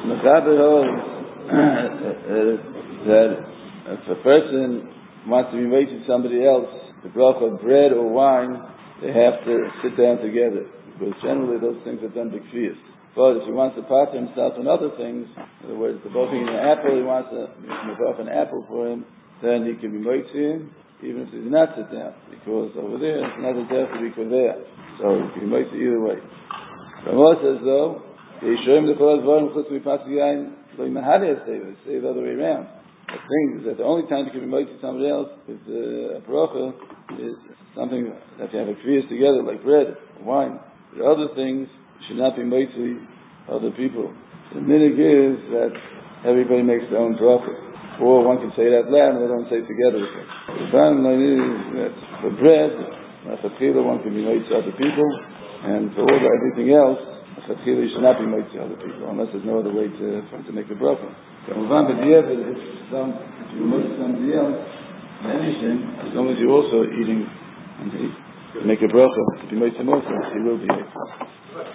Mechaber holds that if a person wants to be making somebody else the bracha of bread or wine, they have to sit down together, because generally those things are done b'kfiyas. But if he wants to partner himself in other things, in other words, the bothing an apple, he wants to make off an apple for him, then he can be moitzim, even if he does not sit down, because over there it's another death to be there. So he can be moitzim either way. Ramah says though, they show him the Kolas Varim Chutz Mipasi Yain, they say the other way around. The thing is that the only time you can be moitzim somebody else is a bracha is something that you have a kriyas together, like bread, wine. The other things should not be moitzim other people. The minig is that everybody makes their own bracha, or one can say that loud and they don't say it together with it. The bottom line is that for bread, for chila one can be moitzim other people, and for all everything else, for chila you should not be moitzim other people, unless there's no other way to make the bracha. So if you moitzim somebody else, anything, as long as you're also eating and make a bracha, if you moitzim also, he will be moitzim.